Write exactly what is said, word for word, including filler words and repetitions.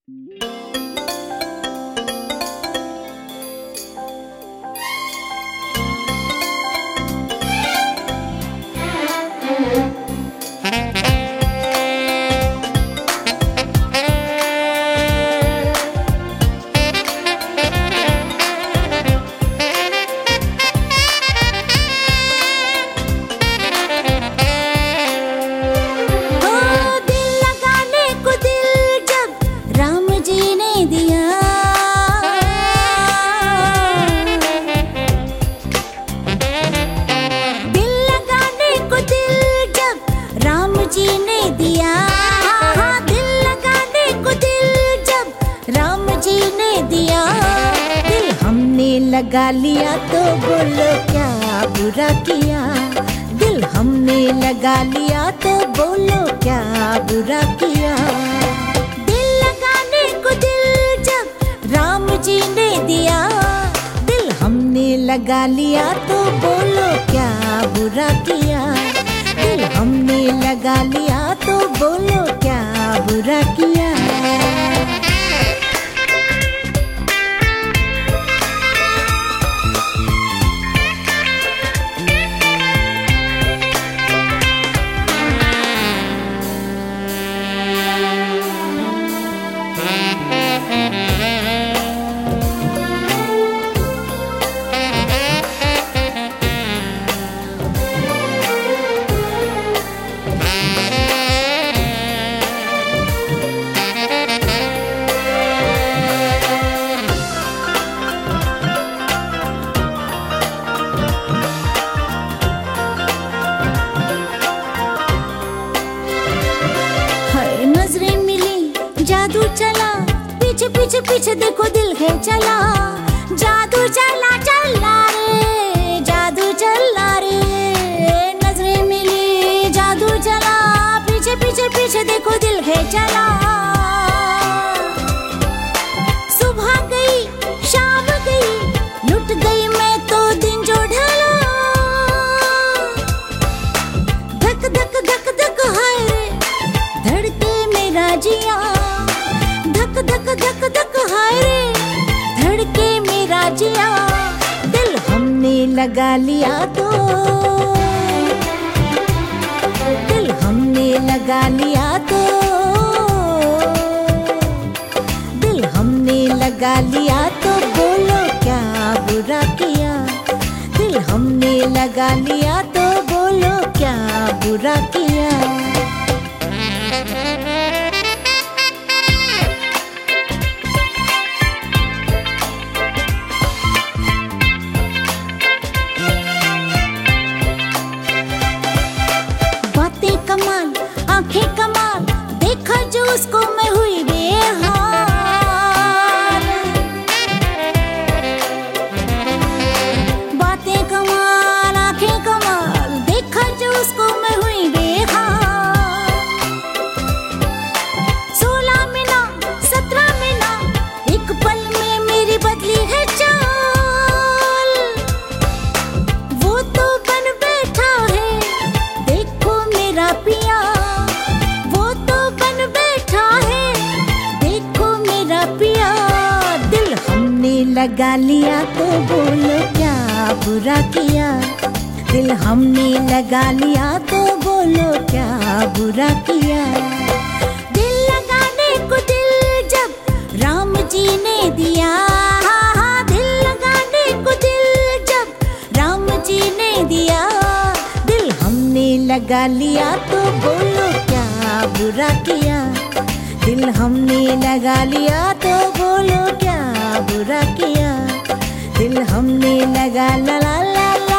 लगा लिया तो बोलो क्या बुरा किया, दिल हमने लगा लिया तो बोलो क्या बुरा किया। दिल लगाने को दिल जब राम जी ने दिया, दिल हमने लगा लिया तो बोलो क्या बुरा किया। दिल हमने लगा लिया तो बोलो क्या बुरा किया। जादू चला पीछे पीछे पीछे देखो दिल है चला, जादू चला चला रे जादू चला रे। नजरें मिली जादू चला पीछे पीछे पीछे देखो दिल है चला। सुबह गई शाम गई लुट गई मैं तो दिन जो ढला। धक धक धक धक हाय रे धड़के मेरा जिया, धक धक धक धक हाय रे धड़के मेरा जिया। दिल हमने लगा लिया तो दिल हमने लगा लिया तो दिल हमने लगा लिया तो बोलो क्या बुरा किया। दिल हमने लगा लिया तो बोलो क्या बुरा किया। कमाल आंखें कमाल देखा जो उसको मैं हुई बेहाल। बातें कमाल आंखें कमाल देखा जो उसको मैं हुई बेहाल। सोलह महीना सत्रह महीना एक पल में मेरी बदली है चाल। वो तो बन बैठा है देखो मेरा पिया, वो तो बन बैठा है देखो मेरा पिया। दिल हमने लगा लिया तो बोलो क्या बुरा किया। दिल हमने लगा लिया तो बोलो क्या बुरा किया। दिल लगाने को दिल जब राम जी ने दिया, दिल लगाने को दिल जब राम जी ने दिया। दिल हमने लगा लिया तो बोलो क्या बुरा किया। दिल हमने लगा लिया तो बोलो क्या बुरा किया। दिल हमने लगा ला ला ला ला।